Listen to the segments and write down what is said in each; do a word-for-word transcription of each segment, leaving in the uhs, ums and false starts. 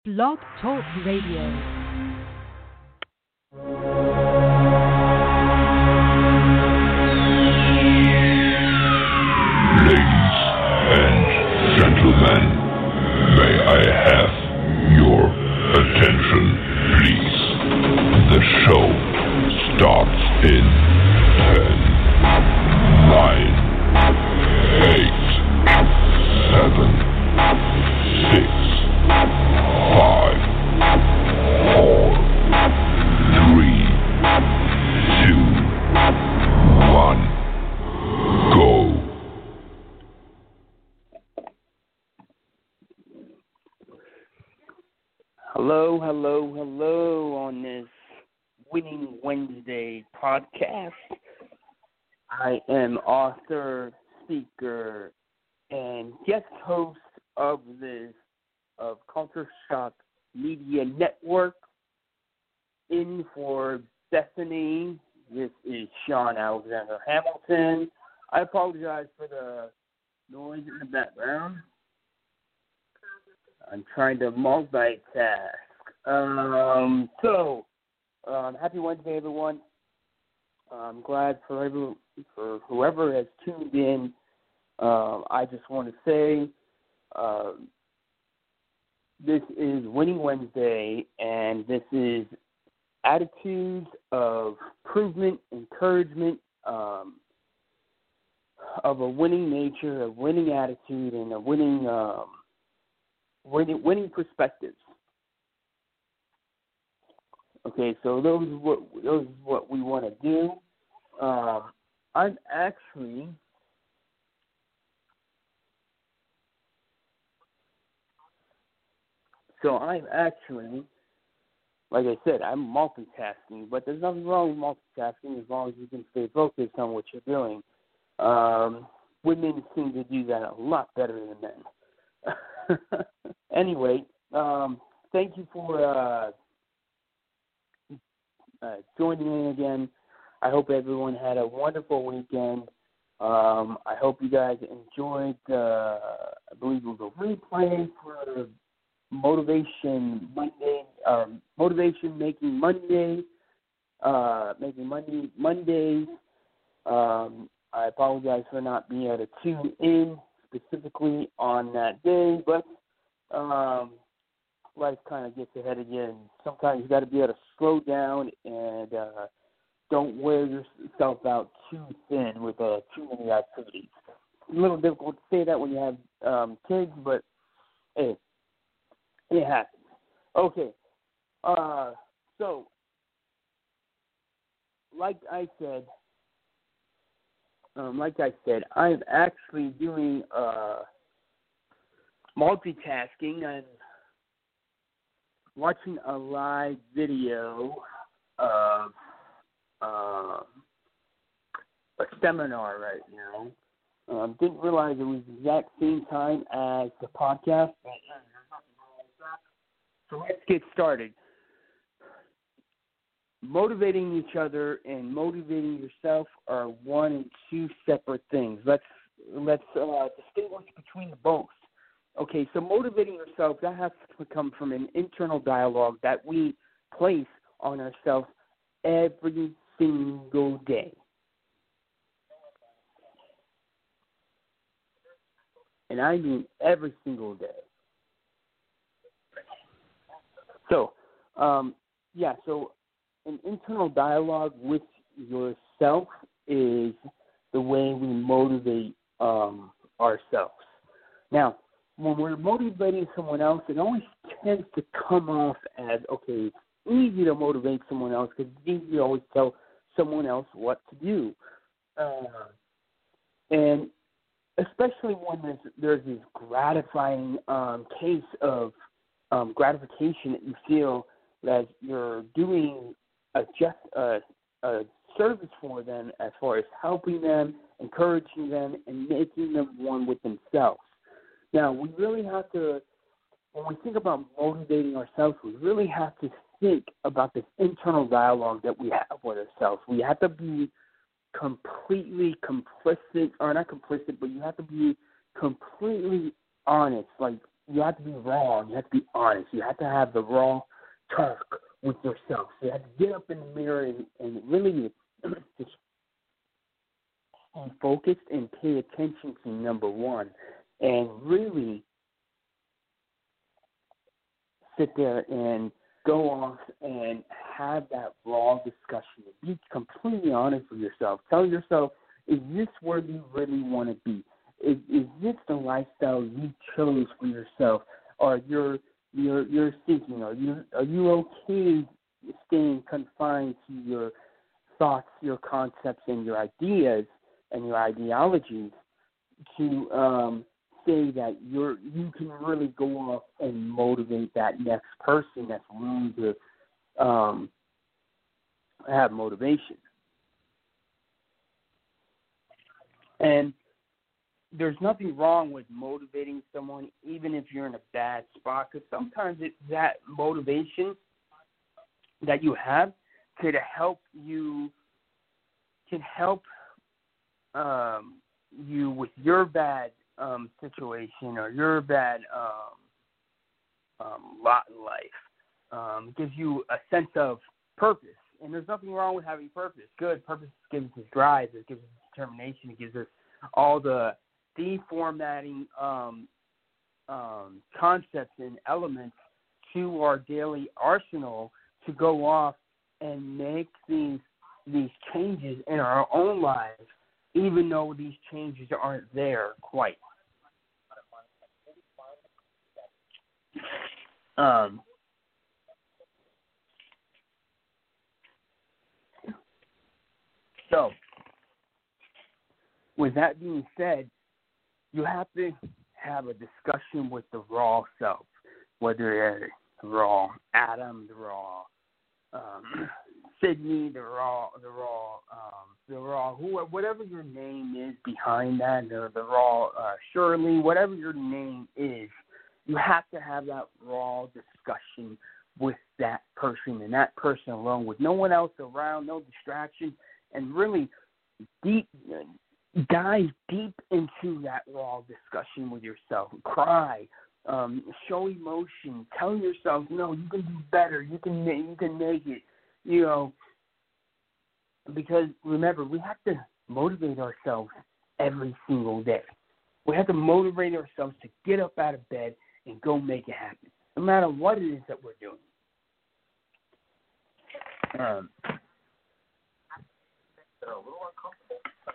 Blog Talk Radio. Ladies and gentlemen, may I have your attention, please? The show starts in ten, nine, eight, seven, six, five, four, three, two, one, go. Hello, hello, hello on this Winning Wednesday podcast. I am author, speaker, and guest host of this, of Culture Shock Media Network. In for Bethany, this is Sean Alexander Hamilton. I apologize for the noise in the background. I'm trying to multitask. Um, so, um, happy Wednesday, everyone. I'm glad for every, for whoever has tuned in. Uh, I just want to say uh, this is Winning Wednesday, and this is attitudes of improvement, encouragement, um, of a winning nature, a winning attitude, and a winning um, winning, winning perspectives. Okay, so those is what those is what we want to do. Um, I'm actually so I'm actually like I said, I'm multitasking, but there's nothing wrong with multitasking as long as you can stay focused on what you're doing. Um, women seem to do that a lot better than men. Anyway, um, thank you for uh, uh, joining in again. I hope everyone had a wonderful weekend. Um, I hope you guys enjoyed, uh, I believe it was a replay for Motivation Monday, um, Motivation Making Monday, uh, Making Monday, Mondays. Um, I apologize for not being able to tune in specifically on that day, but um, life kind of gets ahead of you, and sometimes you got to be able to slow down and uh, don't wear yourself out too thin with uh, too many activities. It's a little difficult to say that when you have um, kids, but hey, it happens. Okay, uh, so like I said, um, like I said, I'm actually doing uh, multitasking. I'm watching a live video of uh, a seminar right now. Um, didn't realize it was the exact same time as the podcast. So let's get started. Motivating each other and motivating yourself are one and two separate things. Let's let's uh, distinguish between the both. Okay, so motivating yourself, that has to come from an internal dialogue that we place on ourselves every single day. And I mean every single day. So, um, yeah, so an internal dialogue with yourself is the way we motivate um, ourselves. Now, when we're motivating someone else, it always tends to come off as, okay, it's easy to motivate someone else because it's easy to always tell someone else what to do. Uh, and especially when there's, there's this gratifying um, case of um, gratification that you feel that you're doing a just a, a service for them as far as helping them, encouraging them, and making them one with themselves. Now, we really have to, when we think about motivating ourselves, we really have to think about this internal dialogue that we have with ourselves. We have to be completely complicit, or not complicit, but you have to be completely honest. Like, you have to be raw. You have to be honest. You have to have the raw talk with yourself. So you have to get up in the mirror and, and really just focused and pay attention to number one, and really sit there and go off and have that raw discussion. Be completely honest with yourself. Tell yourself, is this where you really want to be? Is, is this the lifestyle you chose for yourself, or you're you're you're seeking? Are you are you okay staying confined to your thoughts, your concepts, and your ideas and your ideologies to um, say that you're you can really go off and motivate that next person that's willing to um, have motivation? And there's nothing wrong with motivating someone, even if you're in a bad spot, because sometimes it's that motivation that you have could help you, can help um, you with your bad um, situation or your bad um, um, lot in life. Um, it gives you a sense of purpose, and there's nothing wrong with having purpose. Good purpose gives us drive, it gives us determination, it gives us all the deformatting um, um, concepts and elements to our daily arsenal to go off and make these these changes in our own lives, even though these changes aren't there quite. Um, so, with that being said, you have to have a discussion with the raw self, whether it's the raw Adam, the raw um, Sydney, the raw, the raw, um, the raw, who, whatever your name is behind that, the, the raw uh, Shirley, whatever your name is, you have to have that raw discussion with that person and that person alone, with no one else around, no distractions, and really deep. Dive deep into that raw discussion with yourself. Cry, um, show emotion. Tell yourself, no, you can do better. You can, you can make it. You know, because remember, we have to motivate ourselves every single day. We have to motivate ourselves to get up out of bed and go make it happen, no matter what it is that we're doing. Um, They're a little uncomfortable.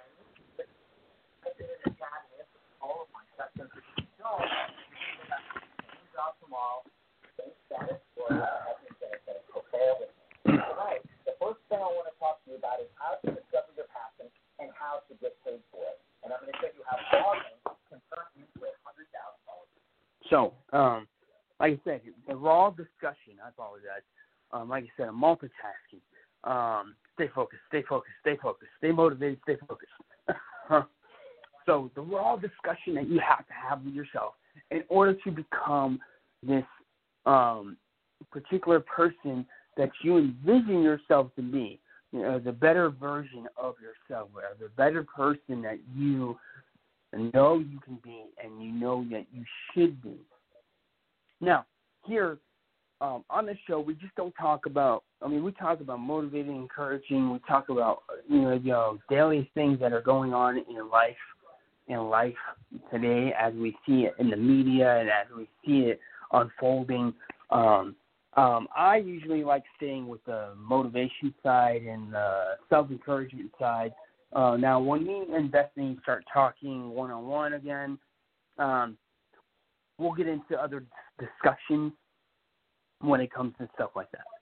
In the chat and answer all of my questions. If you don't, you can change out tomorrow. Same status for I think that it's okay with me. All right. The first thing I want to talk to you about is how to discover your passion and how to get paid for it. And I'm going to show you how blogging can turn you into a hundred thousand dollars. So, um, like I said, the raw discussion. I apologize. Um, like I said, I'm multitasking. Um, stay focused. Stay focused. Stay focused. Stay motivated. Stay focused. So the raw discussion that you have to have with yourself in order to become this um, particular person that you envision yourself to be, you know, the better version of yourself, or the better person that you know you can be and you know that you should be. Now, here um, on this show, we just don't talk about, I mean, we talk about motivating, encouraging, we talk about, you know, you know daily things that are going on in life. in life today, as we see it in the media and as we see it unfolding. Um, um, I usually like staying with the motivation side and the self-encouragement side. Uh, now, when me and Bethany start talking one-on-one again, um, we'll get into other discussions when it comes to stuff like that.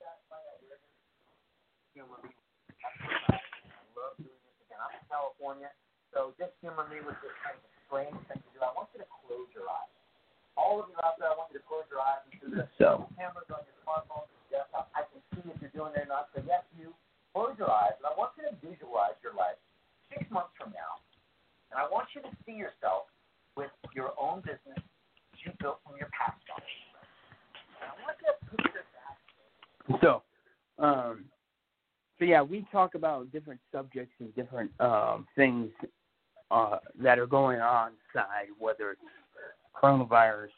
I'm in California. So just humor me with this kind of strange thing to do. I want you to close your eyes. All of you out there, I want you to close your eyes and do the so. cameras on your smartphone, your desktop. I can see if you're doing it or not. So yes, you close your eyes, and I want you to visualize your life six months from now. And I want you to see yourself with your own business that you built from your past life. And I want you to picture that. So, um, so yeah, we talk about different subjects and different um, things uh, that are going on inside, whether it's coronavirus,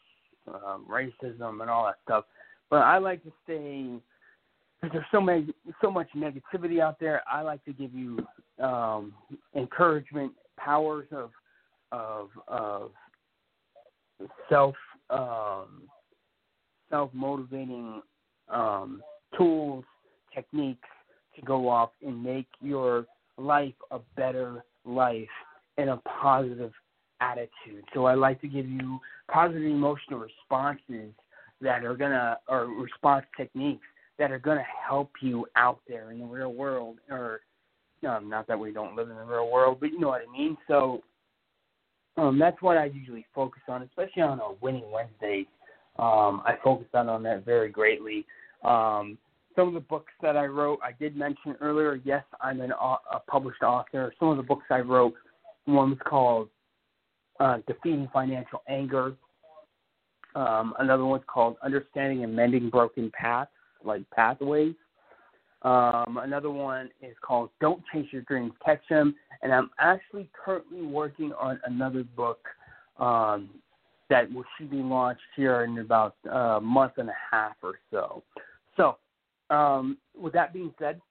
um, racism, and all that stuff. But I like to stay, because there's so many, so much negativity out there. I like to give you um, encouragement, powers of of of self um, self motivating um, tools, techniques to go off and make your life a better life and a positive attitude. So I like to give you positive emotional responses that are gonna, or response techniques that are gonna help you out there in the real world. Or um, not that we don't live in the real world, but you know what I mean. So um, that's what I usually focus on, especially on a Winning Wednesday. Um, I focus on on that very greatly. Um, some of the books that I wrote, I did mention earlier. Yes, I'm an, a published author. Some of the books I wrote, one was called uh, Defeating Financial Anger. Um, another one's called Understanding and Mending Broken Paths, like Pathways. Um, another one is called Don't Chase Your Dreams, Catch Them. And I'm actually currently working on another book um, that will should be launched here in about a month and a half or so. So, um, with that being said,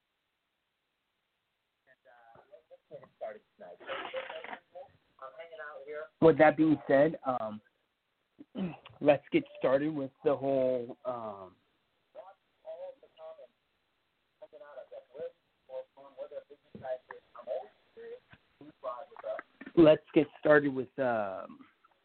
with that being said, um, let's get started with the whole um, let's get started with um,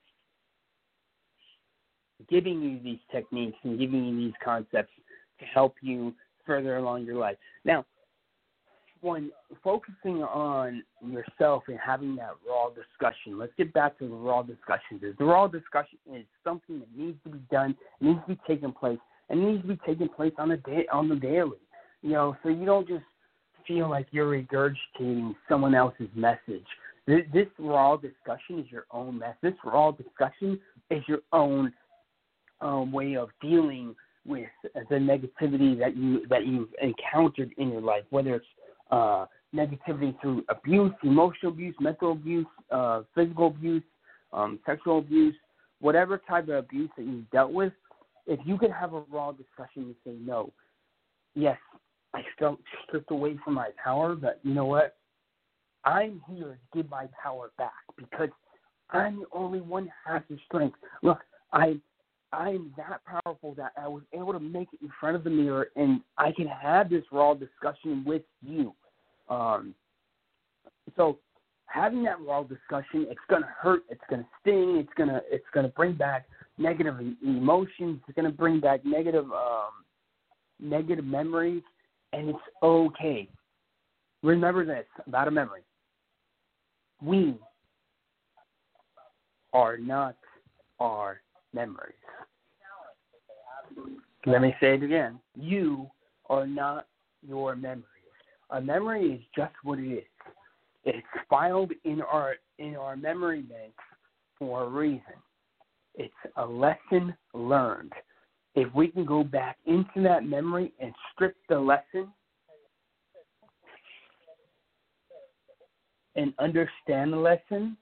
giving you these techniques and giving you these concepts to help you further along your life. Now, when focusing on yourself and having that raw discussion, let's get back to the raw discussion. The raw discussion is something that needs to be done, needs to be taking place, and needs to be taking place on a day, on the daily. You know, so you don't just feel like you're regurgitating someone else's message. This, this raw discussion is your own message. This raw discussion is your own um, way of dealing with the negativity that you that you've encountered in your life, whether it's uh, negativity through abuse, emotional abuse, mental abuse, uh, physical abuse, um, sexual abuse, whatever type of abuse that you've dealt with. If you can have a raw discussion and say, no, yes, I felt stripped away from my power, but you know what? I'm here to give my power back because I'm the only one that has the strength. Look, I I'm that powerful that I was able to make it in front of the mirror, and I can have this raw discussion with you. Um, so having that raw discussion, it's going to hurt, it's going to sting, it's going to it's going to bring back negative emotions, it's going to bring back negative um, negative memories, and it's okay. Remember this about a memory. We are not our memories. Let me say it again. You are not your memories. A memory is just what it is. It's filed in our in our memory banks for a reason. It's a lesson learned. If we can go back into that memory and strip the lesson and understand the lesson,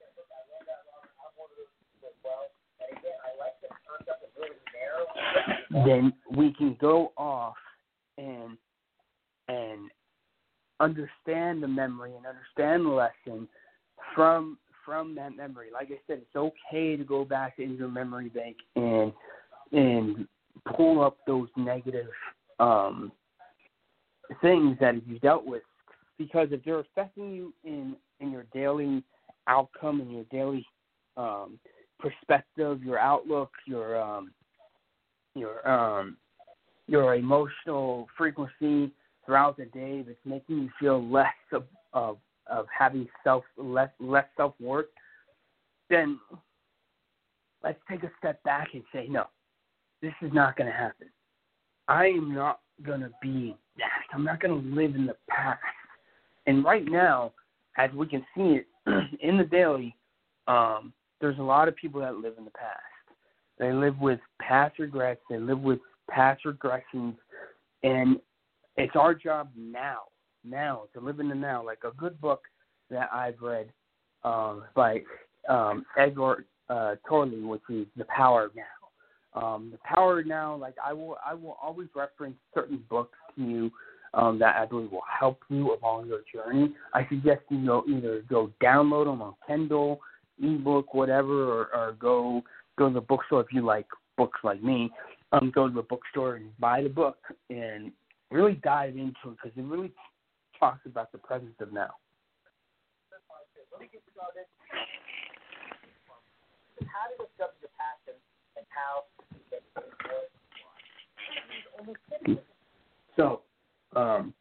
then we can go off and and understand the memory and understand the lesson from from that memory. Like I said, it's okay to go back into your memory bank and and pull up those negative um, things that you dealt with, because if they're affecting you in, in your daily outcome and your daily um, perspective, your outlook, your um, your um, your emotional frequency throughout the day, if it's making you feel less of of, of having self less less self worth, then let's take a step back and say, no, this is not going to happen. I am not going to be that. I'm not going to live in the past. And right now, as we can see it in the daily, um, there's a lot of people that live in the past. They live with past regrets. They live with past regressions. And it's our job now, now, to live in the now. Like a good book that I've read um, by um, Edgar uh, Tolle, which is The Power of Now. Um, the Power Now, like I will, I will always reference certain books to you um, that I believe will help you along your journey. I suggest you go either go download them on Kindle, ebook, whatever, or, or go go to the bookstore if you like books like me. Um, go to the bookstore and buy the book and really dive into it because it really talks about the presence of now. Let me get started. How to discover your passion and how to get to it. So, um,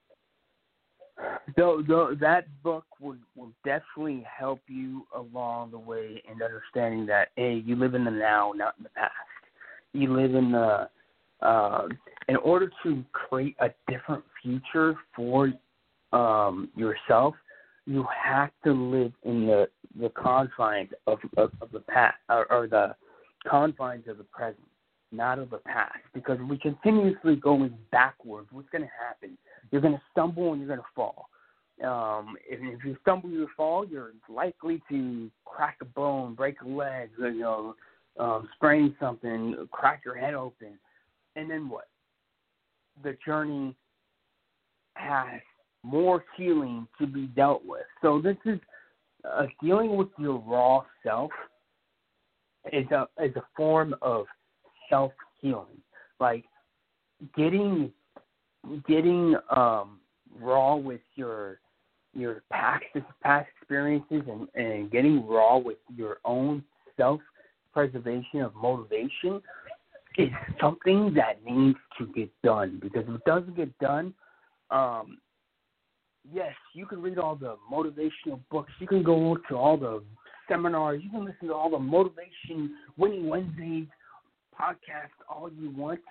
though, though that book will, will definitely help you along the way in understanding that, A, you live in the now, not in the past. You live in the, uh, in order to create a different future for um, yourself, you have to live in the, the confines of, of, of the past, or, or the confines of the present, not of the past. Because if we continuously going backwards, what's going to happen? You're going to stumble and you're going to fall. Um, if, if you stumble, you fall, you're likely to crack a bone, break a leg, you know, um, sprain something, crack your head open. And then what? The journey has more healing to be dealt with. So this is uh, dealing with your raw self is a is a form of self healing. Like getting getting um, raw with your your past past experiences and, and getting raw with your own self preservation of motivation is something that needs to get done, because if it doesn't get done, um, yes, you can read all the motivational books. You can go to all the seminars. You can listen to all the Motivation Winning Wednesdays podcasts all you want.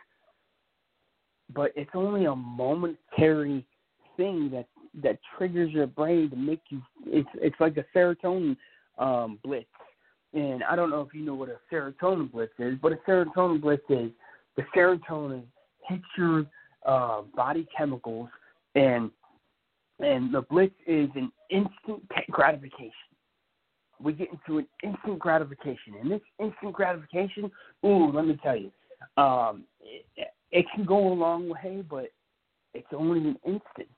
But it's only a momentary thing that, that triggers your brain to make you – it's it's like a serotonin um, blitz. And I don't know if you know what a serotonin blitz is, but a serotonin blitz is the serotonin hits your uh, body chemicals, and and the blitz is an instant gratification. We get into an instant gratification. And this instant gratification, ooh, let me tell you, um, it, it can go a long way, but it's only an instant.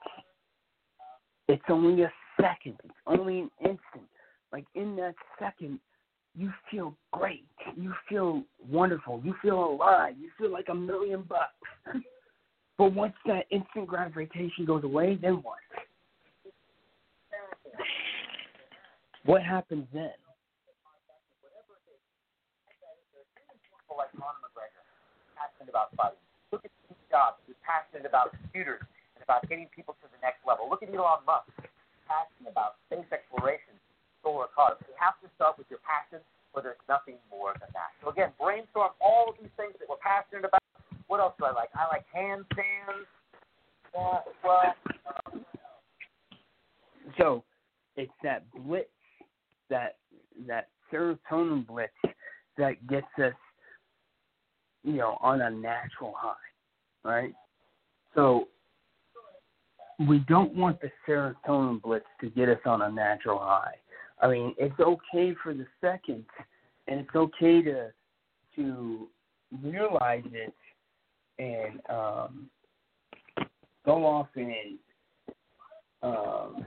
It's only a second. It's only an instant. Like in that second, you feel great. You feel wonderful. You feel alive. You feel like a million bucks. But once that instant gratification goes away, then what? What happens then? People like Conor McGregor, passionate about fighting. Look at Steve Jobs, who's passionate about computers and about getting people to the next level. Look at Elon Musk, passionate about space exploration, solar cars. You have to start with your passion, or there's nothing more than that. So again, brainstorm all of these things that we're passionate about. What else do I like? I like handstands. Uh, well, um, so it's that blitz, that that serotonin blitz that gets us, you know, on a natural high, right? So we don't want the serotonin blitz to get us on a natural high. I mean, it's okay for the second, and it's okay to to realize it and um, go off and um,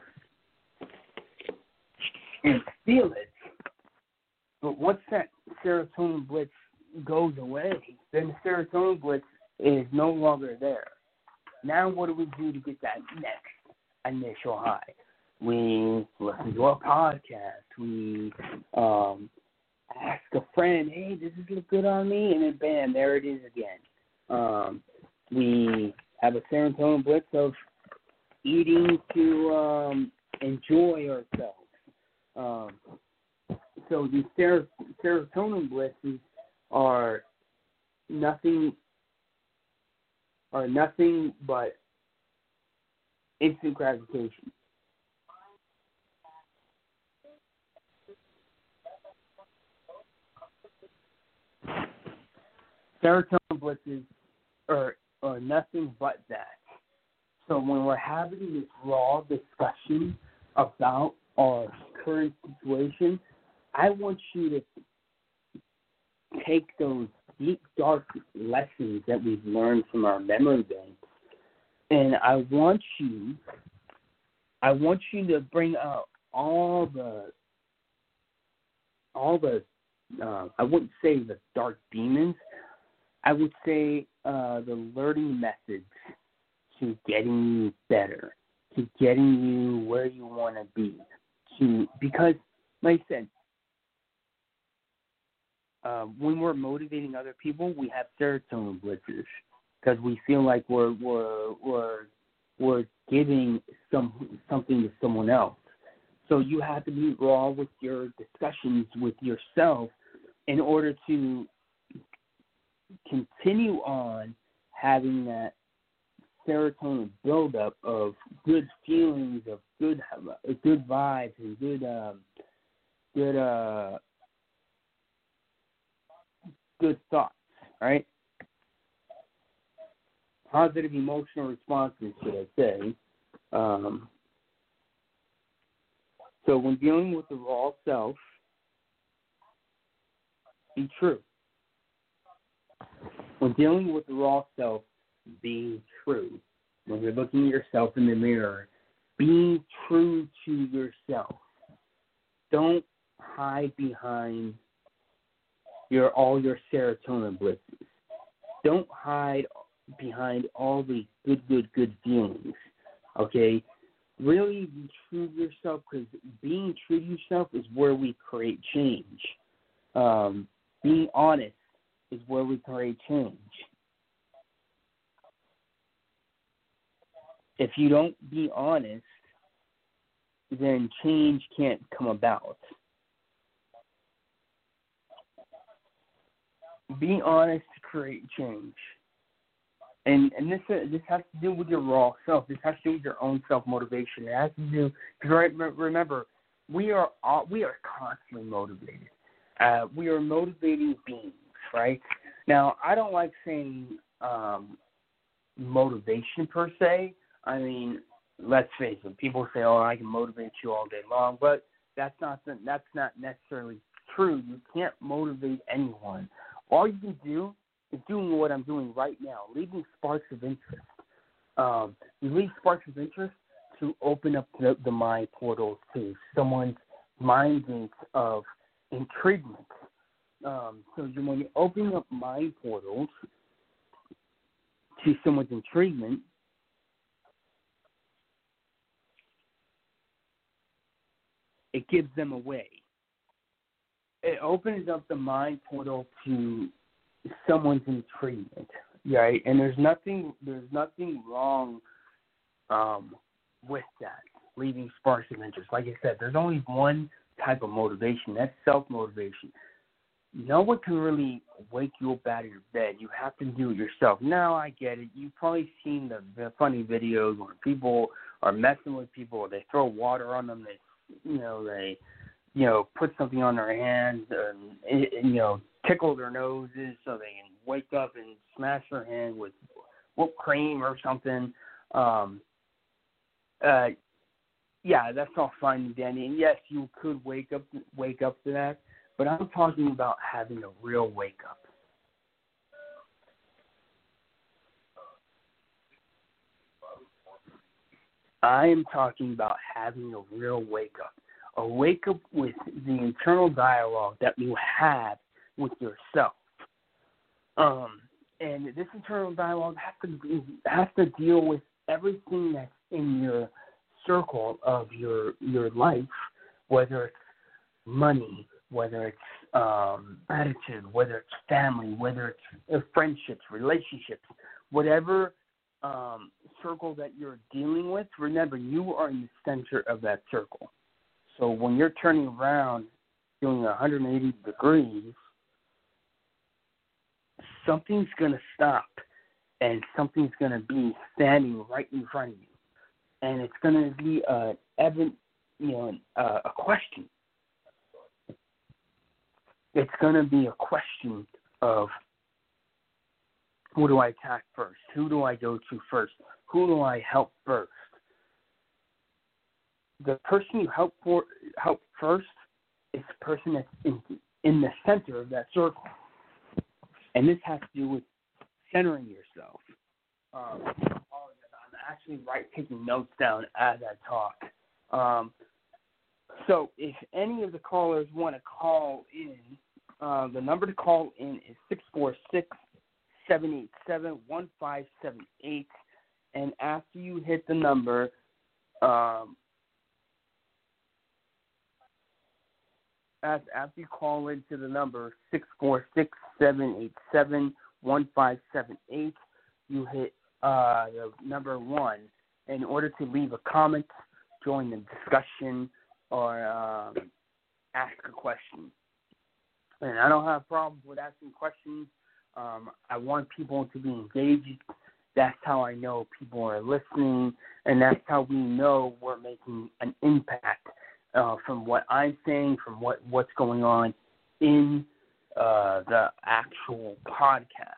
and feel it. But once that serotonin blitz goes away, then the serotonin blitz is no longer there. Now what do we do to get that next initial high? We listen to a podcast. We um, ask a friend, hey, does this look good on me? And then bam, there it is again. Um, we have a serotonin blitz of eating to um, enjoy ourselves. Um, so these ser- serotonin blitzes are nothing are nothing but instant gratification. Serotonin blitzes are, are nothing but that. So when we're having this raw discussion about our current situation, I want you to take those deep, dark lessons that we've learned from our memory banks. And I want you, I want you to bring out all the, all the, uh, I wouldn't say the dark demons. I would say uh, the learning methods to getting you better, to getting you where you want to be. To because, like I said, uh, when we're motivating other people, we have serotonin blitzes because we feel like we're we're we're we're giving some something to someone else. So you have to be raw with your discussions with yourself in order to continue on having that serotonin buildup of good feelings, of good good vibes, and good um, good uh, good thoughts. Right? Positive emotional responses, should I say? Um, so when dealing with the raw self, be true. When dealing with the raw self, being true. When you're looking at yourself in the mirror, being true to yourself. Don't hide behind your all your serotonin blitzes. Don't hide behind all the good, good, good feelings. Okay? Really be true to yourself, because being true to yourself is where we create change. Um, being honest is where we create change. If you don't be honest, then change can't come about. Be honest to create change. And and this uh, this has to do with your raw self. This has to do with your own self-motivation. It has to do, because remember, we are all, we are constantly motivated. Uh, we are motivating beings, right? Now, I don't like saying um, motivation per se. I mean, let's face it. People say, "Oh, I can motivate you all day long," but that's not that's not necessarily true. You can't motivate anyone. All you can do is doing what I'm doing right now, leaving sparks of interest. Um, you leave sparks of interest to open up the, the mind portals to someone's mind bank of intriguement. Um, so you, when you're opening up mind portals to someone's intriguement, it gives them away. It opens up the mind portal to someone's intriguement, right? And there's nothing, there's nothing wrong um, with that, leaving sparks of interest. Like I said, there's only one type of motivation. That's self-motivation. No one can really wake you up out of your bed. You have to do it yourself. Now, I get it. You've probably seen the, the funny videos where people are messing with people, or they throw water on them. They, you know, they, you know, put something on their hands, and, and you know, tickle their noses so they can wake up and smash their hand with whipped cream or something. Um, uh, yeah, that's all fine and dandy. And yes, you could wake up, wake up to that. But I'm talking about having a real wake up. I am talking about having a real wake up. A wake up with the internal dialogue that you have with yourself. Um, and this internal dialogue has to has to deal with everything that's in your circle of your your life, whether it's money, whether it's um, attitude, whether it's family, whether it's uh, friendships, relationships, whatever um, circle that you're dealing with, remember, you are in the center of that circle. So when you're turning around, doing one hundred eighty degrees, something's going to stop, and something's going to be standing right in front of you. And it's going to be a, evident, you know, a, a question. It's going to be a question of, who do I attack first? Who do I go to first? Who do I help first? The person you help for help first is the person that's in, in the center of that circle. And this has to do with centering yourself. Um, I'm actually right taking notes down as I talk. Um, so if any of the callers want to call in, uh, the number to call in is six four six, seven eight seven, one five seven eight. And after you hit the number, um, after you call into the number six four six, seven eight seven, one five seven eight, you hit uh, the number one in order to leave a comment, join the discussion, or um, ask a question. And I don't have problems with asking questions. Um, I want people to be engaged. That's how I know people are listening, and that's how we know we're making an impact uh, from what I'm saying, from what, what's going on in uh, the actual podcast.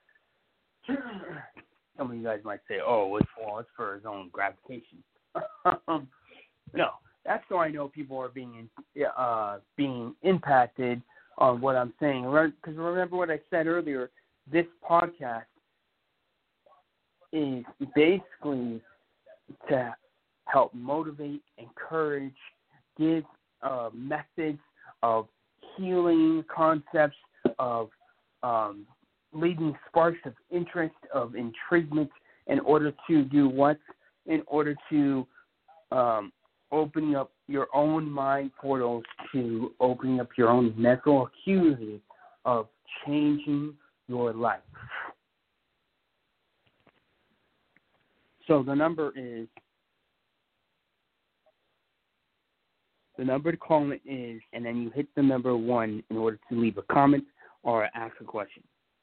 Some of you guys might say, oh, it's, well, it's for his own gratification. No, that's so I know people are being uh, being impacted on what I'm saying. Because remember what I said earlier, this podcast is basically to help motivate, encourage, give uh, methods of healing concepts, of um, leading sparks of interest, of intriguement, in order to do what? In order to um, opening up your own mind portals to opening up your own mental acuity of changing your life. So the number is, the number to call it is, and then you hit the number one in order to leave a comment or ask a question.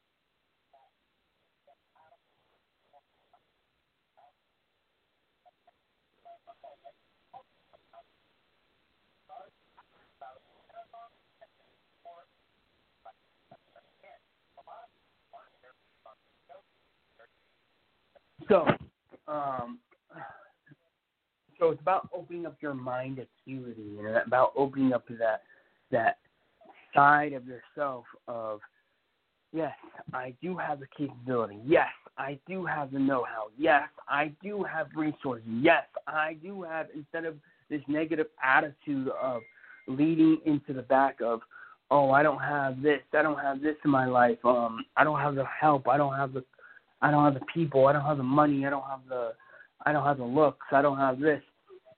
So, um, so it's about opening up your mind acuity, and about opening up to that that side of yourself of, yes, I do have the capability. Yes, I do have the know-how. Yes, I do have resources. Yes, I do have, instead of this negative attitude of leading into the back of, oh, I don't have this, I don't have this in my life, um, I don't have the help, I don't have the I don't have the people, I don't have the money, I don't have the I don't have the looks, I don't have this.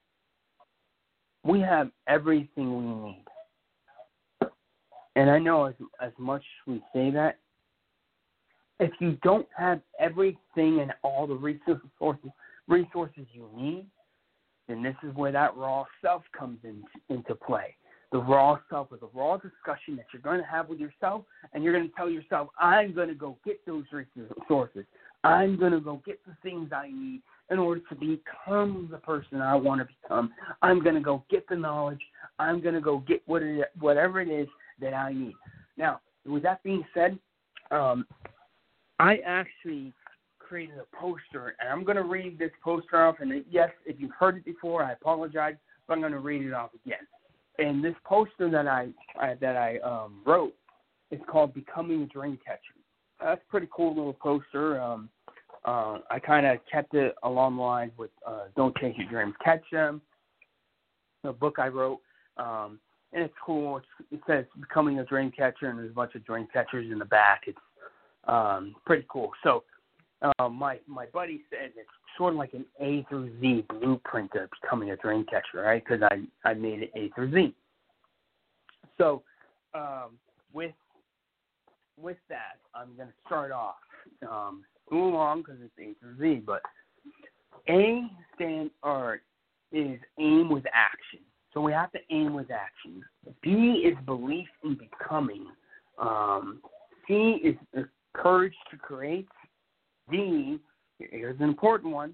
We have everything we need. And I know as as much as we say that, if you don't have everything and all the resources resources you need, then this is where that raw self comes in, into play. The raw self is a raw discussion that you're going to have with yourself, and you're going to tell yourself, I'm going to go get those resources. I'm going to go get the things I need in order to become the person I want to become. I'm going to go get the knowledge. I'm going to go get what it, whatever it is that I need. Now, with that being said, um, I actually created a poster, and I'm going to read this poster off. And yes, if you've heard it before, I apologize, but I'm going to read it off again. And this poster that I, I that I um, wrote is called "Becoming a Dream Catcher." That's a pretty cool little poster. Um, uh, I kind of kept it along the lines with uh, "Don't Chase Your Dreams, Catch Them," the book I wrote. Um, and it's cool. It's, it says "Becoming a Dream Catcher," and there's a bunch of dream catchers in the back. It's um, pretty cool. So uh, my my buddy said it's sort of like an A through Z blueprint of becoming a dream catcher, right? Because I, I made it A through Z. So um, with with that, I'm going to start off. Um, a little long because it's A through Z, but A stand or is aim with action. So we have to aim with action. B is belief in becoming. Um, C is courage to create. D, here's an important one,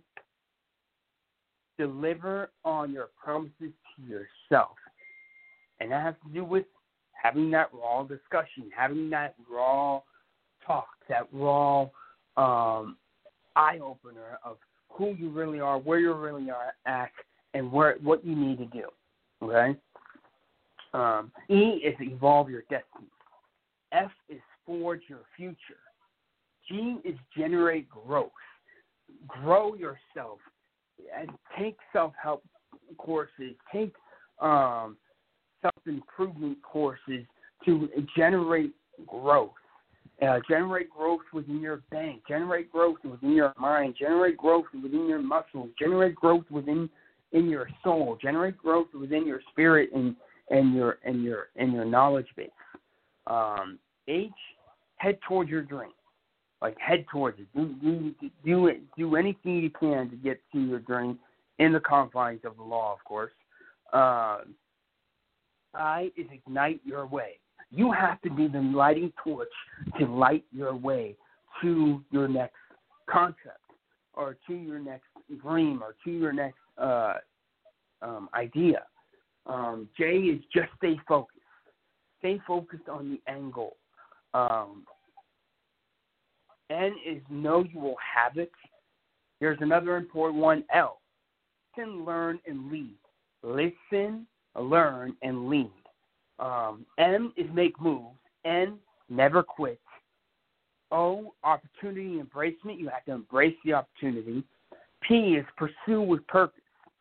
deliver on your promises to yourself. And that has to do with having that raw discussion, having that raw talk, that raw um, eye-opener of who you really are, where you really are at, and where what you need to do, okay? Um, E is evolve your destiny. F is forge your future. G is generate growth. Grow yourself and take self-help courses, take um, self-improvement courses to generate growth. Uh, generate growth within your bank, generate growth within your mind, generate growth within your muscles, generate growth within in your soul, generate growth within your spirit and, and your and your and your knowledge base. Um, H, head towards your dream. Like head towards it. Do, do, do it. Do anything you can to get to your dream in the confines of the law, of course. Uh, I is ignite your way. You have to be the lighting torch to light your way to your next concept or to your next dream or to your next uh, um, idea. Um, J is just stay focused. Stay focused on the end goal. Um, N is know you will have it. There's another important one, L. Listen, learn, and lead. Listen, learn, and lead. Um, M is make moves. N, never quit. O, opportunity embracement. You have to embrace the opportunity. P is pursue with purpose.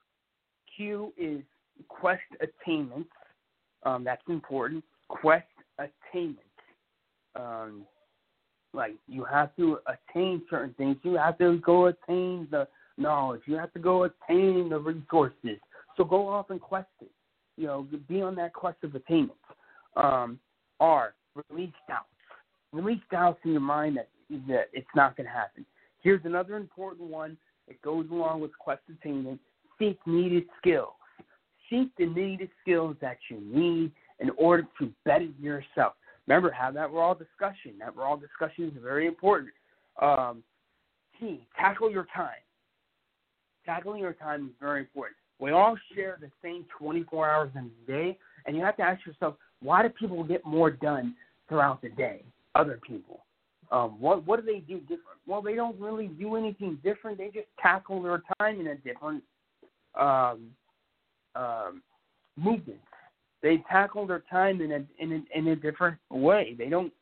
Q is quest attainments. Um, that's important. Quest attainment. Um, like you have to attain certain things. You have to go attain the knowledge. You have to go attain the resources. So go off and quest it. You know, be on that quest of attainment. Um, R, release doubts. Release doubts in your mind that, that it's not going to happen. Here's another important one. It goes along with quest attainment. Seek needed skills. Seek the needed skills that you need in order to better yourself. Remember, have that raw discussion. That raw discussion is very important. Um, T, tackle your time. Tackling your time is very important. We all share the same twenty-four hours in a day, and you have to ask yourself, why do people get more done throughout the day? Other people. Um, what what do they do different? Well, they don't really do anything different. They just tackle their time in a different um, um, movement. They tackle their time in a in a, in a different way. They don't.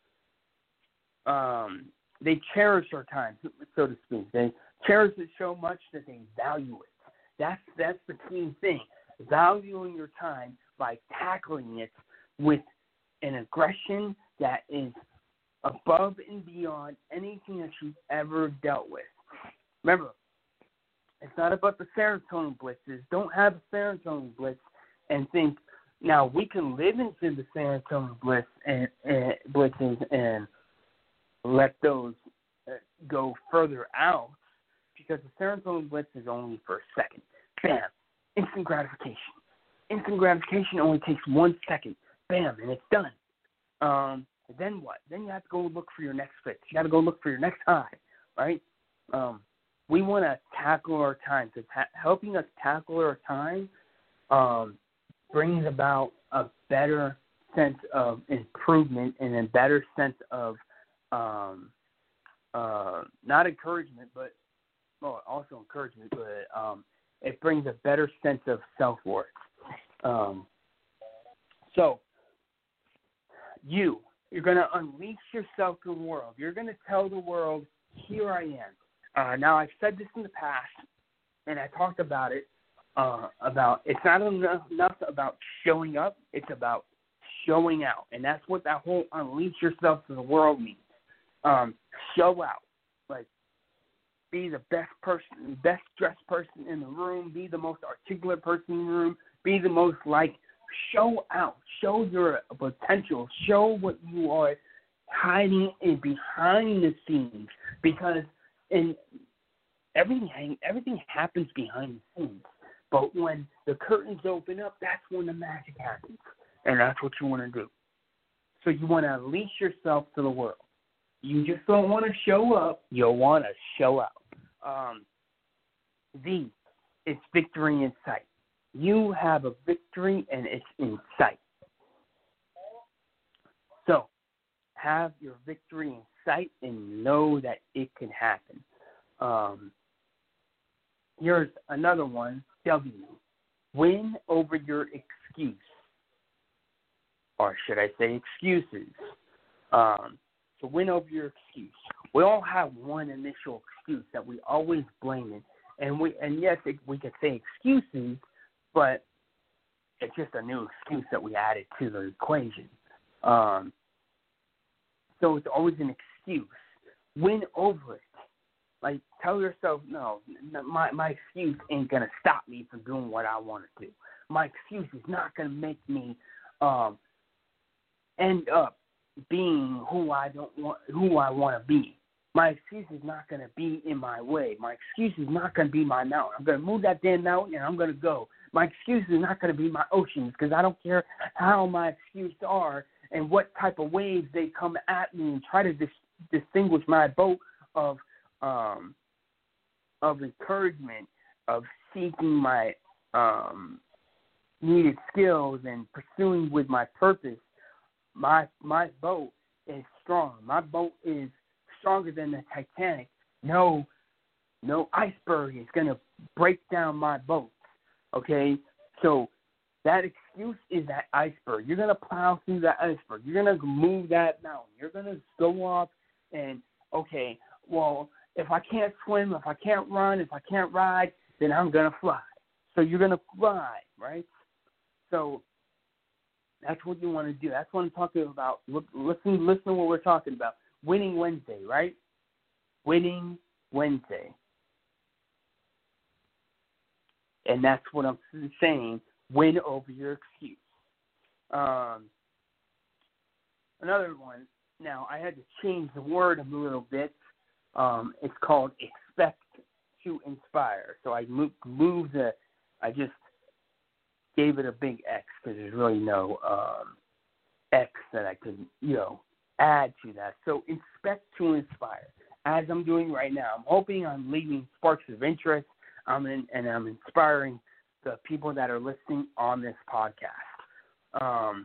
Um, they cherish their time, so to speak. They cherish it so much that they value it. That's that's the key thing. Valuing your time by tackling it with an aggression that is above and beyond anything that you've ever dealt with. Remember, it's not about the serotonin blitzes. Don't have a serotonin blitz and think, now we can live into the serotonin blitz and, and blitzes and let those go further out, because the serotonin blitz is only for a second. Bam, instant gratification. Instant gratification only takes one second. Bam, and it's done. Um, then what? Then you have to go look for your next fix. You got to go look for your next high, right? Um, we want to tackle our time. So ta- helping us tackle our time um, brings about a better sense of improvement and a better sense of um, uh, not encouragement, but well, also encouragement, but um, it brings a better sense of self-worth. Um, so, you, you're going to unleash yourself to the world. You're going to tell the world, here I am. Uh, now, I've said this in the past, and I talked about it, uh, about it's not enough, enough about showing up, it's about showing out. And that's what that whole unleash yourself to the world means. Um, show out. Like, be the best person, best dressed person in the room, be the most articulate person in the room, be the most like, show out, show your potential, show what you are hiding in behind the scenes, because in everything everything happens behind the scenes. But when the curtains open up, that's when the magic happens, and that's what you want to do. So you want to unleash yourself to the world. You just don't want to show up. You'll want to show out. Um, V, it's victory in sight. You have a victory, and it's in sight. So have your victory in sight and know that it can happen. Um, here's another one, W. Win over your excuse. Or should I say excuses. Um, So win over your excuse. We all have one initial excuse that we always blame it. And we and yes, it, we could say excuses, but it's just a new excuse that we added to the equation. Um, so it's always an excuse. Win over it. Like, tell yourself, no, my, my excuse ain't going to stop me from doing what I want to do. My excuse is not going to make me um, end up being who I don't want, who I want to be. My excuse is not going to be in my way. My excuse is not going to be my mountain. I'm going to move that damn mountain and I'm going to go. My excuse is not going to be my oceans because I don't care how my excuses are and what type of waves they come at me and try to dis- distinguish my boat of um, of encouragement, of seeking my um, needed skills and pursuing with my purpose. My my boat is strong. My boat is stronger than the Titanic. No, no iceberg is going to break down my boat. Okay, so that excuse is that iceberg. You're going to plow through that iceberg. You're going to move that mountain. You're going to go off and, okay, well, if I can't swim, if I can't run, if I can't ride, then I'm going to fly. So you're going to fly, right? So that's what you want to do. That's what I'm talking about. Look, listen, listen to what we're talking about. Winning Wednesday, right? Winning Wednesday. And that's what I'm saying. Win over your excuse. Um, another one. Now, I had to change the word a little bit. Um, it's called expect to inspire. So I moved, moved the, I just gave it a big X because there's really no um, X that I could, you know, add to that. So expect to inspire. As I'm doing right now, I'm hoping I'm leaving sparks of interest. I'm in, and I'm inspiring the people that are listening on this podcast. Um,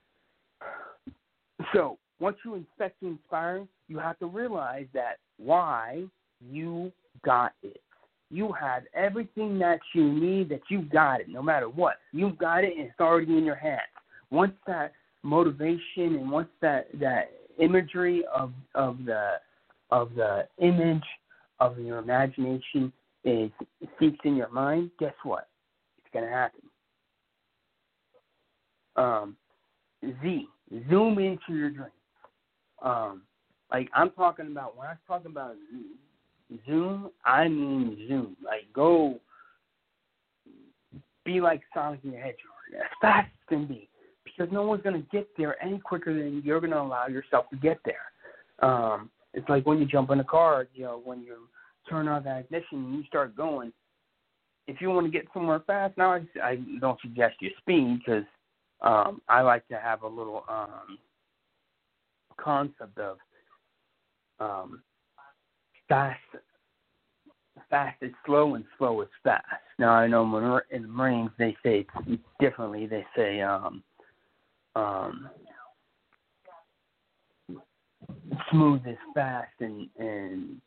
so once you expect to inspire, you have to realize that why you got it. You have everything that you need, that you got it, no matter what. You've got it, and it's already in your hands. Once that motivation and once that, that imagery of of the of the image of your imagination is seeps in your mind, guess what? It's going to happen. Um, Z, zoom into your dreams. Um, like I'm talking about, when I'm talking about zoom, I mean zoom. Like go be like Sonic the Hedgehog, as fast as can be, because no one's going to get there any quicker than you're going to allow yourself to get there. Um, it's like when you jump in a car, you know, when you turn on that ignition and you start going. If you want to get somewhere fast, now I, I don't suggest you speed because um, I like to have a little um, concept of um, fast, fast is slow and slow is fast. Now I know in the Marines they say it differently. They say um, um, smooth is fast and and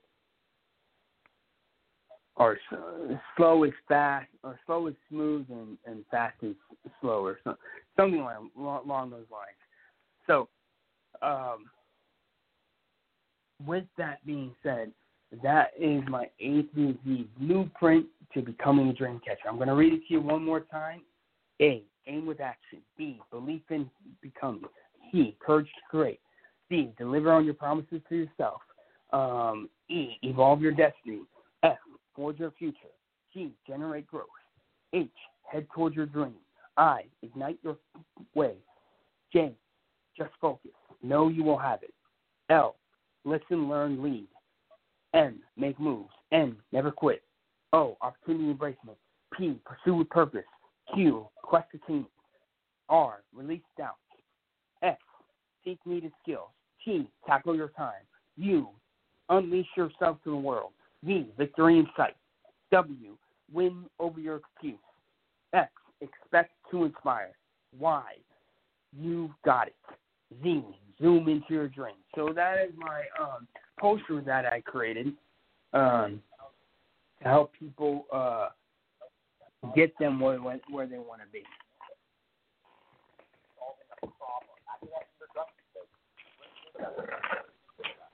or slow is fast, or slow is smooth, and, and fast is slower, so, something like, along those lines. So, um, with that being said, that is my A through Z blueprint to becoming a dream catcher. I'm going to read it to you one more time. A, aim with action. B, belief in becoming. C, courage to create. C, deliver on your promises to yourself. Um, E, evolve your destiny. F, forge your future. G, generate growth. H, head towards your dream. I, ignite your way. J, just focus. Know you will have it. L, listen, learn, lead. N, make moves. N, never quit. O, opportunity embracement. P, pursue with purpose. Q, quest attainment. R, release doubts. X, seek needed skills. T, tackle your time. U, unleash yourself to the world. V, victory in sight. W, win over your excuse. X, expect to inspire. Y, you got it. Z, zoom into your dream. So that is my um, poster that I created um, to help people uh, get them where, where they want to be.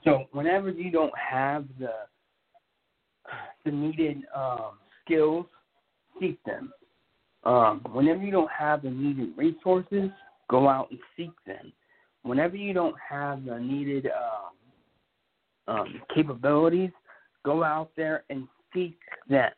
So whenever you don't have the the needed um, skills, seek them. Um, whenever you don't have the needed resources, go out and seek them. Whenever you don't have the needed um, um, capabilities, go out there and seek them.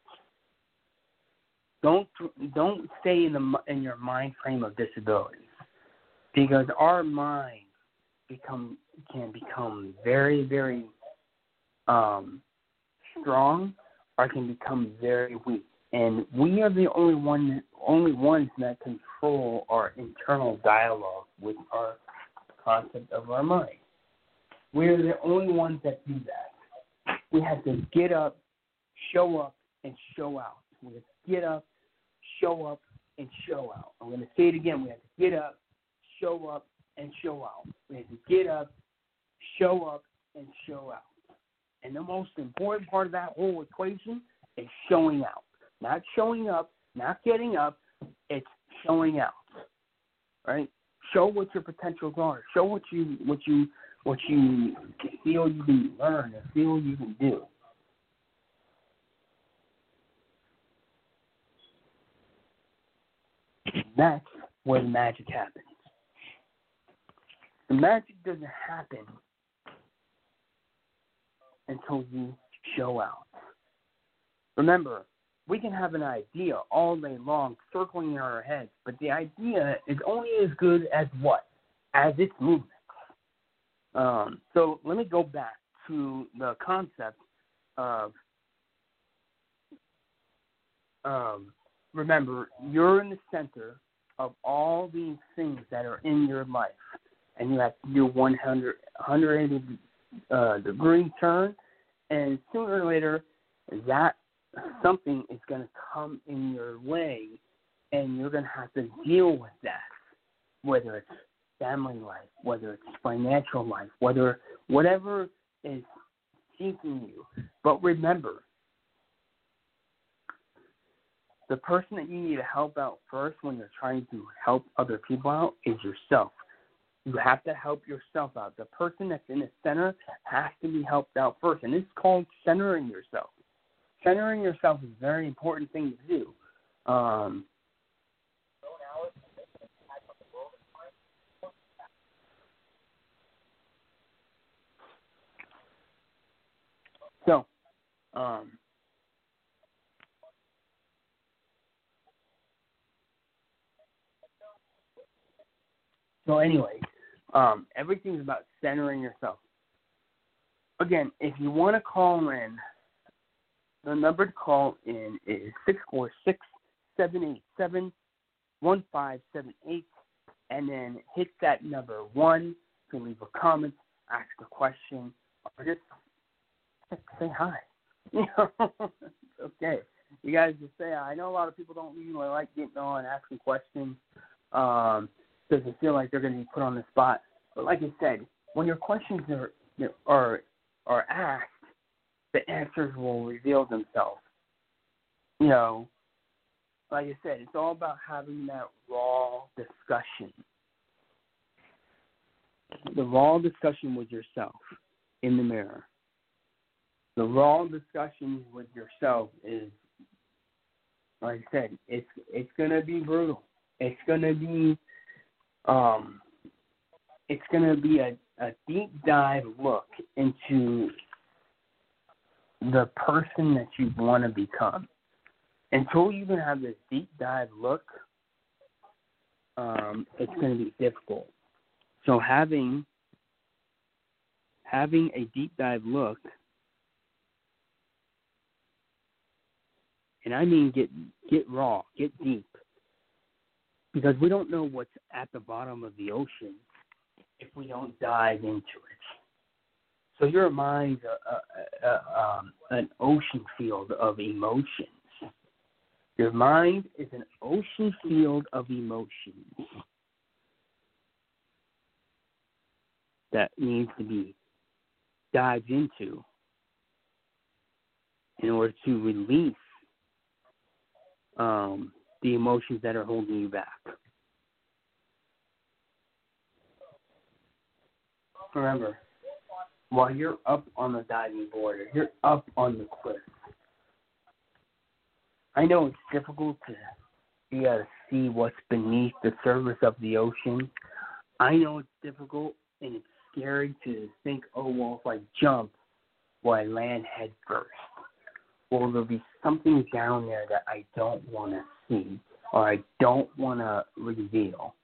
Don't don't stay in the in your mind frame of disabilities, because our mind become can become very very um, strong, or can become very weak. And we are the only one, only ones that control our internal dialogue with our concept of our mind. We are the only ones that do that. We have to get up, show up, and show out. We have to get up, show up, and show out. I'm going to say it again. We have to get up, show up, and show out. We have to get up, show up, and show out. And the most important part of that whole equation is showing out. Not showing up, not getting up, it's showing out. Right? Show what your potentials are. Show what you what you what you feel you can learn and feel you can do. That's where the magic happens. The magic doesn't happen until you show out. Remember, we can have an idea all day long circling in our heads, but the idea is only as good as what? As its movement. Um, so let me go back to the concept of, um, remember, you're in the center of all these things that are in your life, and you have to do one hundred, one hundred eighty uh, degree turn, and sooner or later, that something is going to come in your way, and you're going to have to deal with that, whether it's family life, whether it's financial life, whether whatever is seeking you. But remember, the person that you need to help out first when you're trying to help other people out is yourself. You have to help yourself out. The person that's in the center has to be helped out first, and it's called centering yourself. Centering yourself is a very important thing to do. Um, so, um, so anyway, um, everything's about centering yourself. Again, if you want to call in, the number to call in is six four six, seven eight seven, one five seven eight, and then hit that number one to leave a comment, ask a question, or just say hi. You know, okay. You guys just say hi. I know a lot of people don't really like getting on, asking questions, um, because they feel like they're going to be put on the spot. But like I said, when your questions are are are asked, the answers will reveal themselves. You know, like I said, it's all about having that raw discussion. The raw discussion with yourself in the mirror. The raw discussion with yourself is, like I said, it's it's gonna be brutal. It's gonna be, um, it's gonna be a, a deep dive look into the person that you want to become. Until you can have this deep dive look, um, it's going to be difficult. So having having a deep dive look, and I mean get get raw, get deep, because we don't know what's at the bottom of the ocean if we don't dive into it. So your mind's a, a, a, um, an ocean field of emotions. Your mind is an ocean field of emotions that needs to be dived into in order to release um, the emotions that are holding you back. Remember, while you're up on the diving board or you're up on the cliff, I know it's difficult to be able to see what's beneath the surface of the ocean. I know it's difficult and it's scary to think, oh, well, if I jump, will I land head first? Well, there'll be something down there that I don't want to see or I don't want to reveal.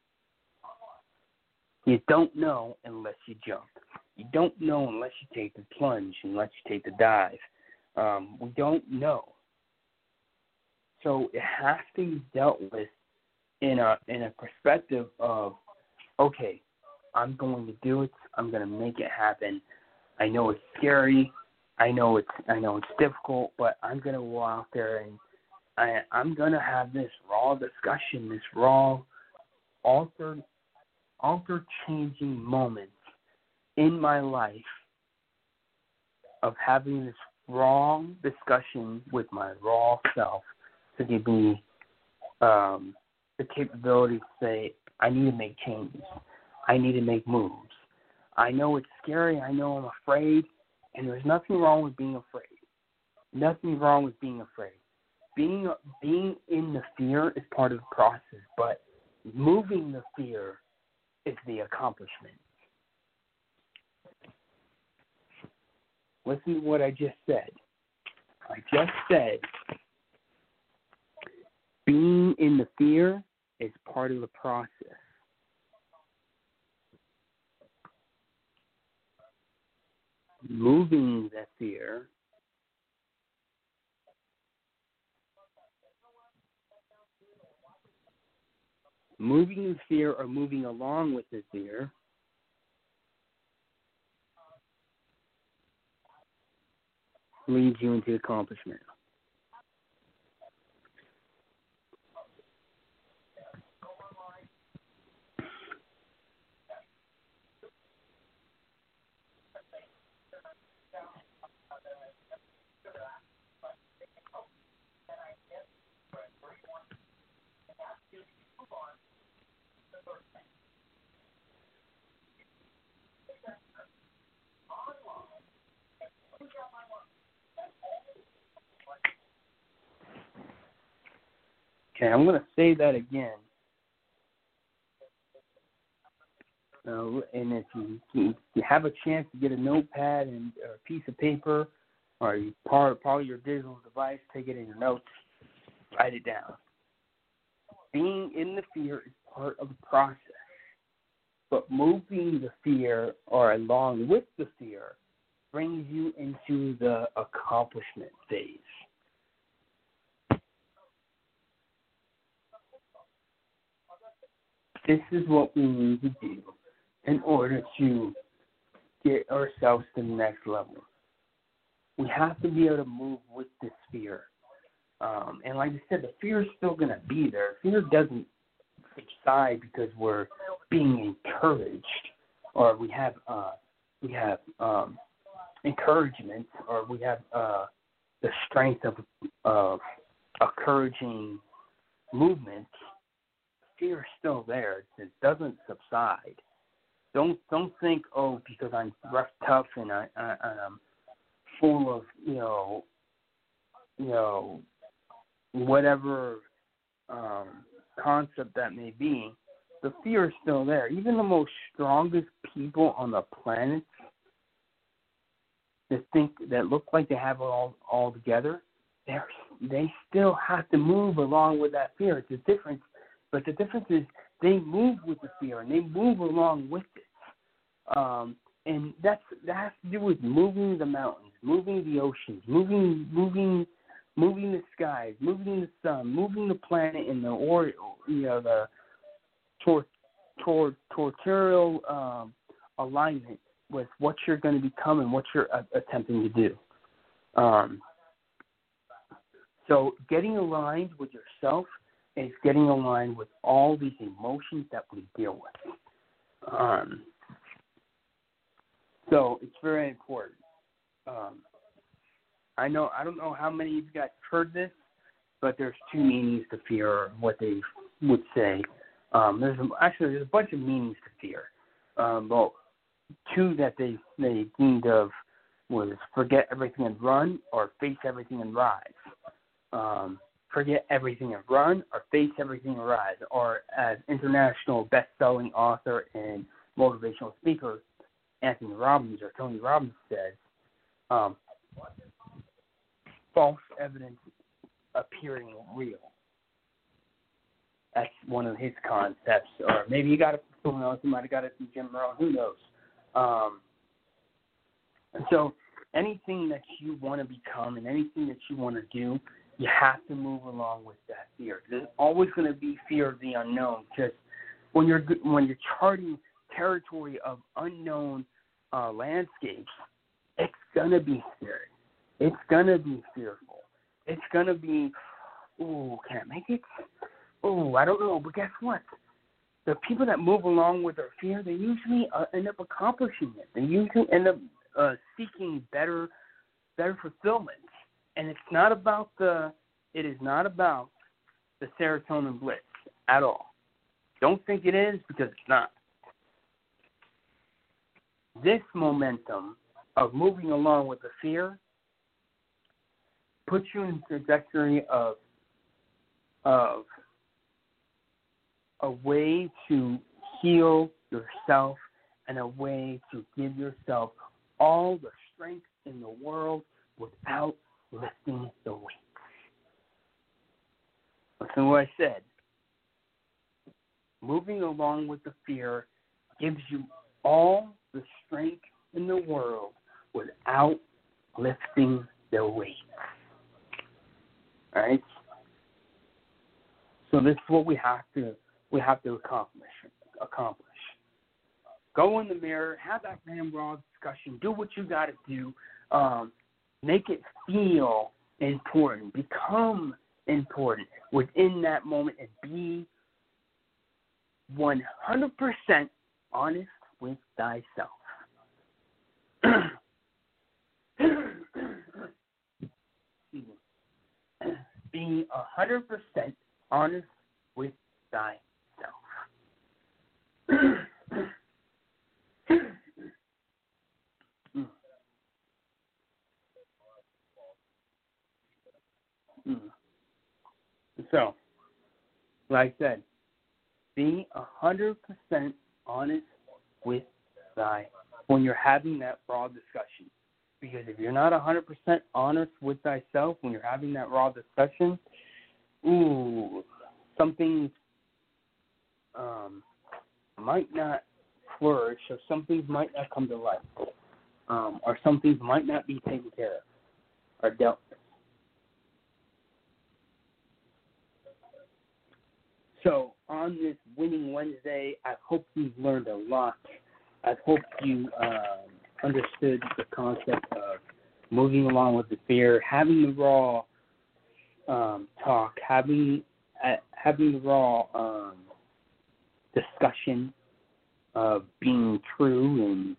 You don't know unless you jump. You don't know unless you take the plunge, unless you take the dive. Um, we don't know. So it has to be dealt with in a in a perspective of, okay, I'm going to do it. I'm going to make it happen. I know it's scary. I know it's I know it's difficult, but I'm going to go out there and I, I'm going to have this raw discussion, this raw, altered, alter-changing moment in my life of having this raw discussion with my raw self to give me um, the capability to say, I need to make changes. I need to make moves. I know it's scary. I know I'm afraid. And there's nothing wrong with being afraid. Nothing wrong with being afraid. Being being in the fear is part of the process, but moving the fear is the accomplishment. Listen to what I just said. I just said being in the fear is part of the process. Moving that fear moving the fear or moving along with the fear leads you into accomplishment. Okay, I'm going to say that again. Uh, and if you, you you have a chance to get a notepad and or a piece of paper, or you part part of your digital device, take it in your notes, write it down. Being in the fear is part of the process, but moving the fear or along with the fear brings you into the accomplishment phase. This is what we need to do in order to get ourselves to the next level. We have to be able to move with this fear. Um, and like I said, the fear is still going to be there. Fear doesn't subside because we're being encouraged or we have uh, we have um, encouragement or we have uh, the strength of, of encouraging movement. Fear is still there. It doesn't subside. Don't don't think, oh, because I'm rough, tough, and I, I I'm full of you know you know whatever um, concept that may be. The fear is still there. Even the most strongest people on the planet that think that look like they have it all all together, they they still have to move along with that fear. It's a difference. But the difference is they move with the fear and they move along with it. Um, and that's that has to do with moving the mountains, moving the oceans, moving moving moving the skies, moving the sun, moving the planet in the or you know the tor, tor, tortorial um, alignment with what you're going to become and what you're uh, attempting to do. Um, so getting aligned with yourself is getting aligned with all these emotions that we deal with. Um, so it's very important. Um, I know I don't know how many of you guys heard this, but there's two meanings to fear, or what they would say. Um, there's a, actually there's a bunch of meanings to fear. Um, but two that they they deemed of was forget everything and run, or face everything and rise. Um, forget everything and run, or face everything and rise. Or as international best-selling author and motivational speaker Anthony Robbins or Tony Robbins says, um, false evidence appearing real. That's one of his concepts. Or maybe he got it from someone else. He might have got it from Jim Rohn. Who knows? Um, and so anything that you want to become and anything that you want to do, you have to move along with that fear. There's always going to be fear of the unknown. Because when you're when you're charting territory of unknown uh, landscapes, it's gonna be scary. It's gonna be fearful. It's gonna be, ooh, can I make it? Ooh, I don't know. But guess what? The people that move along with their fear, they usually uh, end up accomplishing it. They usually end up uh, seeking better, better fulfillment. And it's not about the. It is not about the serotonin blitz at all. Don't think it is, because it's not. This momentum of moving along with the fear puts you in the trajectory of of a way to heal yourself and a way to give yourself all the strength in the world without lifting the weight. Listen to what I said. Moving along with the fear gives you all the strength in the world without lifting the weight. All right? So this is what we have to we have to accomplish. Accomplish. Go in the mirror, have that grand raw discussion, do what you got to do, um, make it feel important, become important within that moment, and be one hundred percent honest with thyself. Be one hundred percent honest with thyself. mm. Mm. So, like I said, be one hundred percent honest with thyself when you're having that raw discussion. Because if you're not one hundred percent honest with thyself when you're having that raw discussion, ooh, something um, might not flourish, or some things might not come to light, um, or some things might not be taken care of or dealt with. So on this Winning Wednesday, I hope you've learned a lot. I hope you um, understood the concept of moving along with the fear, having the raw um, talk, having uh, having the raw um, discussion of being true and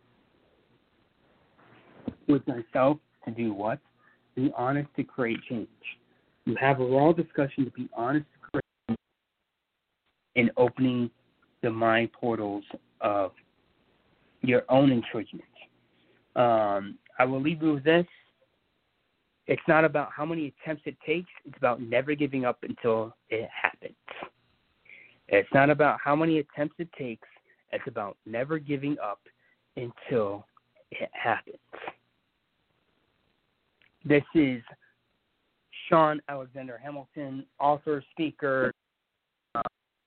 with myself to do what? Be honest to create change. You have a raw discussion to be honest to create change in opening the mind portals of your own encouragement. Um, I will leave you with this. It's not about how many attempts it takes. It's about never giving up until it happens. It's not about how many attempts it takes. It's about never giving up until it happens. This is Sean Alexander Hamilton, author, speaker, uh,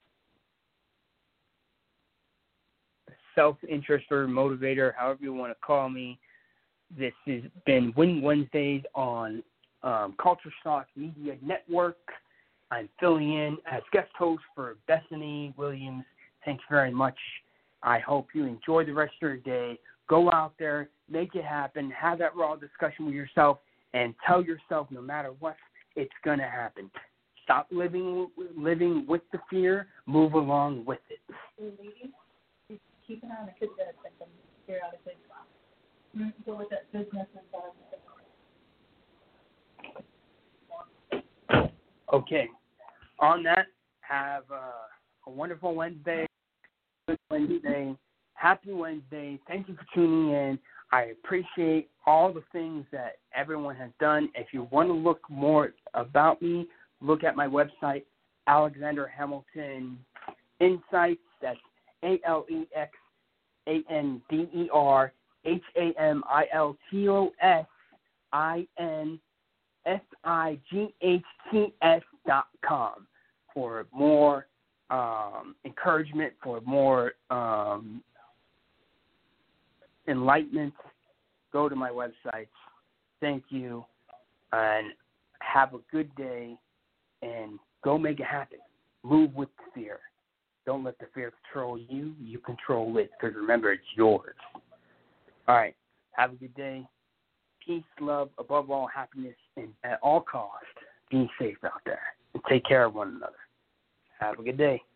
self-interest or motivator, however you want to call me. This has been Winning Wednesdays on um, Culture Shock Media Network. I'm filling in as guest host for Bethany Williams. Thanks very much. I hope you enjoy the rest of your day. Go out there, make it happen, have that raw discussion with yourself, and tell yourself no matter what, it's going to happen. Stop living living with the fear. Move along with it. Ladies, keep an eye on the kids that have been periodically. Go with that business and Okay. On that, have uh, a wonderful Wednesday. Good Wednesday. happy Wednesday. Thank you for tuning in. I appreciate all the things that everyone has done. If you want to look more about me, look at my website, Alexander Hamilton Insights. That's A L E X A N D E R H A M I L T O S I N S I G H T S dot com for more um, encouragement, for more um, enlightenment. Go to my website. Thank you, and have a good day, and go make it happen. Move with the fear. Don't let the fear control you. You control it, because remember, it's yours. All right. Have a good day. Peace, love, above all, happiness, and at all costs, be safe out there. And take care of one another. Have a good day.